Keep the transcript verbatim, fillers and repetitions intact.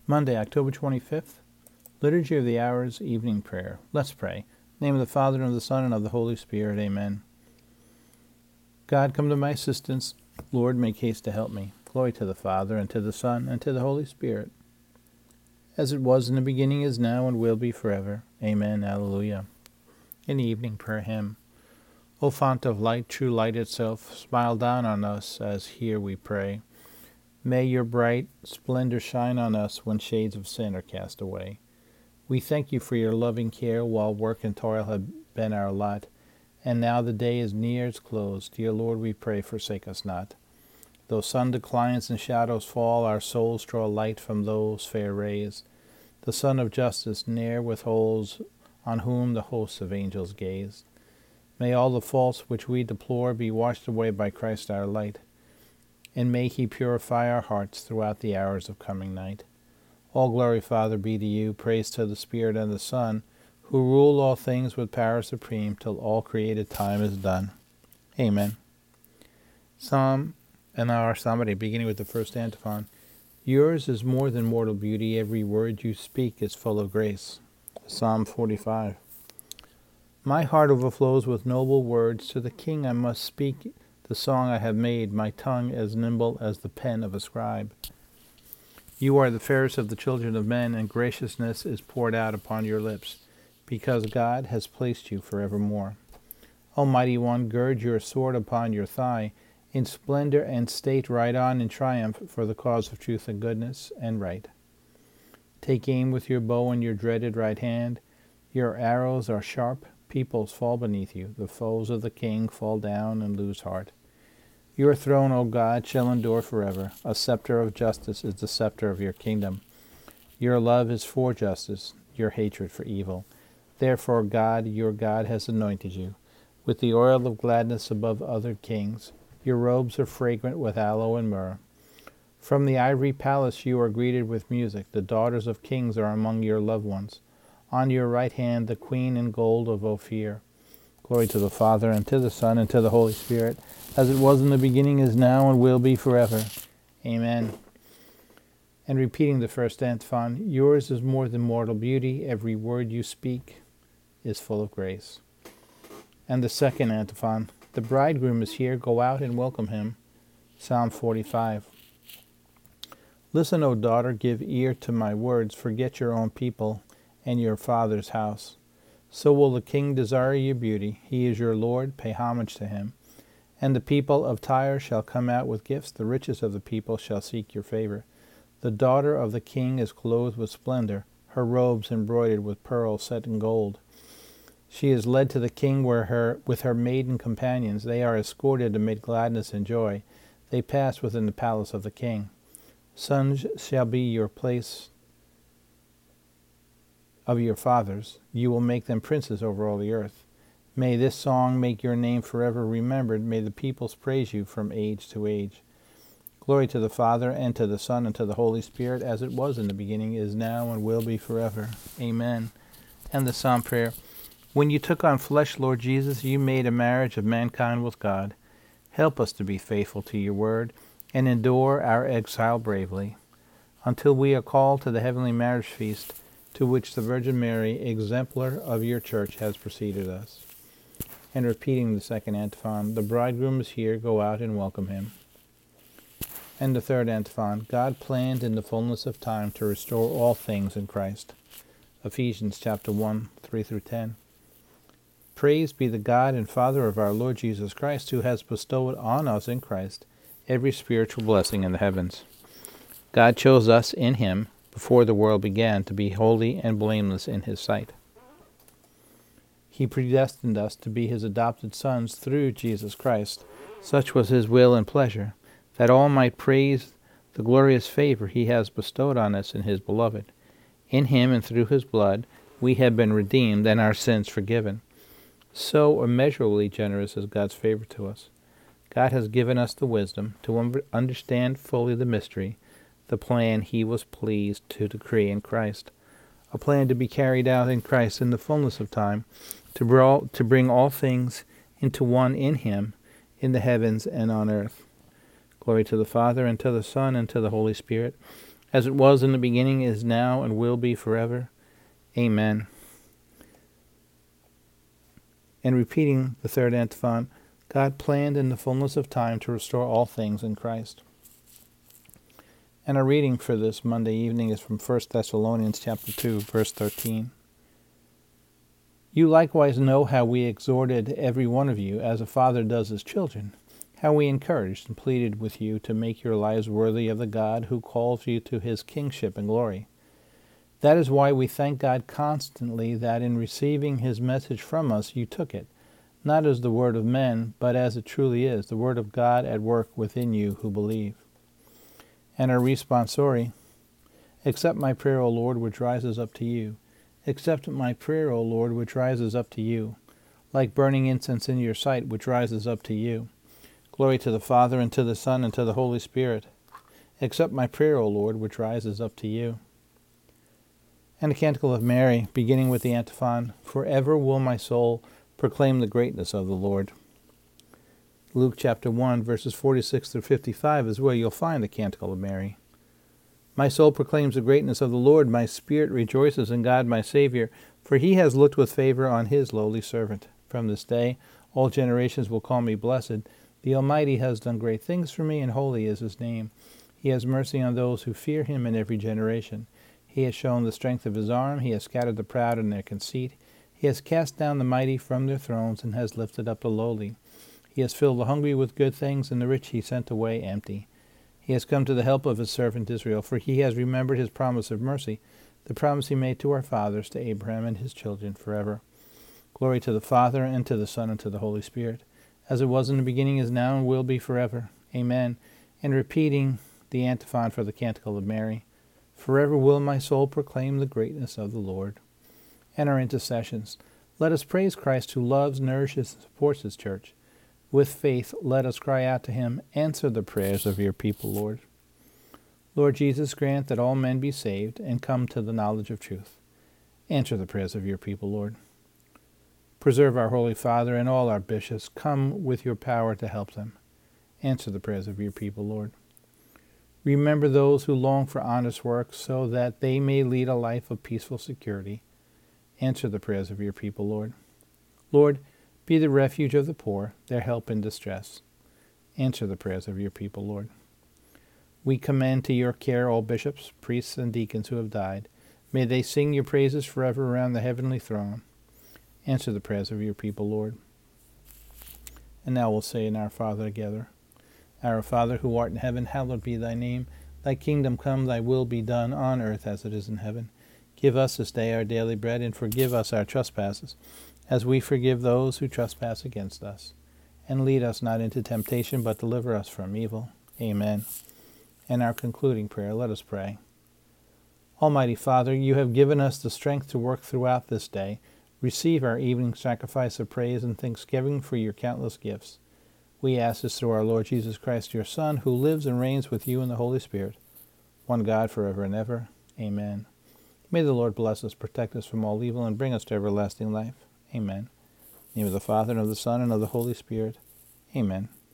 Monday, October twenty-fifth, Liturgy of the Hours, Evening Prayer. Let's pray. In the name of the Father, and of the Son, and of the Holy Spirit. Amen. God, come to my assistance. Lord, make haste to help me. Glory to the Father, and to the Son, and to the Holy Spirit, as it was in the beginning, is now, and will be forever. Amen. Alleluia. In the Evening Prayer Hymn. O font of light, true light itself, smile down on us as here we pray. May your bright splendor shine on us when shades of sin are cast away. We thank you for your loving care while work and toil have been our lot, and now the day is near its close. Dear Lord, we pray, forsake us not. Though sun declines and shadows fall, our souls draw light from those fair rays. The Sun of Justice ne'er withholds, on whom the hosts of angels gaze. May all the faults which we deplore be washed away by Christ our light, and may he purify our hearts throughout the hours of coming night. All glory, Father, be to you, praise to the Spirit and the Son, who rule all things with power supreme, till all created time is done. Amen. Psalm, and now our psalm, beginning with the first antiphon. Yours is more than mortal beauty, every word you speak is full of grace. Psalm forty-five. My heart overflows with noble words. To the King I must speak the song I have made, my tongue as nimble as the pen of a scribe. You are the fairest of the children of men, and graciousness is poured out upon your lips, because God has placed you forevermore. Almighty One, gird your sword upon your thigh. In splendor and state ride on in triumph for the cause of truth and goodness and right. Take aim with your bow in your dreaded right hand. Your arrows are sharp. Peoples fall beneath you. The foes of the King fall down and lose heart. Your throne, O God, shall endure forever. A scepter of justice is the scepter of your kingdom. Your love is for justice, your hatred for evil. Therefore God, your God, has anointed you with the oil of gladness above other kings. Your robes are fragrant with aloe and myrrh. From the ivory palace you are greeted with music. The daughters of kings are among your loved ones. On your right hand, the queen in gold of Ophir. Glory to the Father, and to the Son, and to the Holy Spirit, as it was in the beginning, is now, and will be forever. Amen. And repeating the first antiphon, yours is more than mortal beauty, every word you speak is full of grace. And the second antiphon, the bridegroom is here, go out and welcome him. Psalm forty-five. Listen, O daughter, give ear to my words, forget your own people and your father's house. So will the King desire your beauty. He is your Lord, pay homage to him. And the people of Tyre shall come out with gifts, the riches of the people shall seek your favor. The daughter of the King is clothed with splendor, her robes embroidered with pearls set in gold. She is led to the King where her, with her maiden companions. They are escorted amid gladness and joy. They pass within the palace of the King. Sons shall be your place of your fathers. You will make them princes over all the earth. May this song make your name forever remembered. May the peoples praise you from age to age. Glory to the Father, and to the Son, and to the Holy Spirit, as it was in the beginning, is now, and will be forever. Amen. And the Psalm prayer. When you took on flesh, Lord Jesus, you made a marriage of mankind with God. Help us to be faithful to your word, and endure our exile bravely, until we are called to the heavenly marriage feast, to which the Virgin Mary, exemplar of your church, has preceded us. And repeating the second antiphon, the bridegroom is here, go out and welcome him. And the third antiphon, God planned in the fullness of time to restore all things in Christ. Ephesians chapter one, three through ten. Praise be the God and Father of our Lord Jesus Christ, who has bestowed on us in Christ every spiritual blessing in the heavens. God chose us in him before the world began to be holy and blameless in his sight. He predestined us to be his adopted sons through Jesus Christ. Such was his will and pleasure, that all might praise the glorious favor he has bestowed on us in his beloved. In him and through his blood we have been redeemed and our sins forgiven. So immeasurably generous is God's favor to us. God has given us the wisdom to understand fully the mystery, the plan he was pleased to decree in Christ, a plan to be carried out in Christ in the fullness of time, to bring all things into one in him, in the heavens and on earth. Glory to the Father, and to the Son, and to the Holy Spirit, as it was in the beginning, is now, and will be forever. Amen. And repeating the third antiphon, God planned in the fullness of time to restore all things in Christ. And our reading for this Monday evening is from First Thessalonians chapter two, verse thirteen. You likewise know how we exhorted every one of you, as a father does his children, how we encouraged and pleaded with you to make your lives worthy of the God who calls you to his kingship and glory. That is why we thank God constantly that in receiving his message from us you took it, not as the word of men, but as it truly is, the word of God at work within you who believe. And our responsorial, accept my prayer, O Lord, which rises up to you. Accept my prayer, O Lord, which rises up to you, like burning incense in your sight, which rises up to you. Glory to the Father, and to the Son, and to the Holy Spirit. Accept my prayer, O Lord, which rises up to you. And a canticle of Mary, beginning with the antiphon, Forever will my soul proclaim the greatness of the Lord. Luke chapter one, verses forty-six through fifty-five is where you'll find the canticle of Mary. My soul proclaims the greatness of the Lord. My spirit rejoices in God my Savior, for he has looked with favor on his lowly servant. From this day all generations will call me blessed. The Almighty has done great things for me, and holy is his name. He has mercy on those who fear him in every generation. He has shown the strength of his arm. He has scattered the proud in their conceit. He has cast down the mighty from their thrones, and has lifted up the lowly. He has filled the hungry with good things, and the rich he sent away empty. He has come to the help of his servant Israel, for he has remembered his promise of mercy, the promise he made to our fathers, to Abraham and his children forever. Glory to the Father, and to the Son, and to the Holy Spirit, as it was in the beginning, is now, and will be forever. Amen. And repeating the antiphon for the canticle of Mary, Forever will my soul proclaim the greatness of the Lord. And our intercessions. Let us praise Christ, who loves, nourishes, and supports his church. With faith, let us cry out to him, Answer the prayers of your people, Lord. Lord Jesus, grant that all men be saved and come to the knowledge of truth. Answer the prayers of your people, Lord. Preserve our Holy Father and all our bishops. Come with your power to help them. Answer the prayers of your people, Lord. Remember those who long for honest work, so that they may lead a life of peaceful security. Answer the prayers of your people, Lord. Lord, be the refuge of the poor, their help in distress. Answer the prayers of your people, Lord. We commend to your care all bishops, priests, and deacons who have died. May they sing your praises forever around the heavenly throne. Answer the prayers of your people, Lord. And now we'll say in Our Father together. Our Father, who art in heaven, hallowed be thy name. Thy kingdom come, thy will be done, on earth as it is in heaven. Give us this day our daily bread, and forgive us our trespasses, as we forgive those who trespass against us. And lead us not into temptation, but deliver us from evil. Amen. And our concluding prayer, let us pray. Almighty Father, you have given us the strength to work throughout this day. Receive our evening sacrifice of praise and thanksgiving for your countless gifts. We ask this through our Lord Jesus Christ, your Son, who lives and reigns with you in the Holy Spirit, one God forever and ever. Amen. May the Lord bless us, protect us from all evil, and bring us to everlasting life. Amen. In the name of the Father, and of the Son, and of the Holy Spirit. Amen.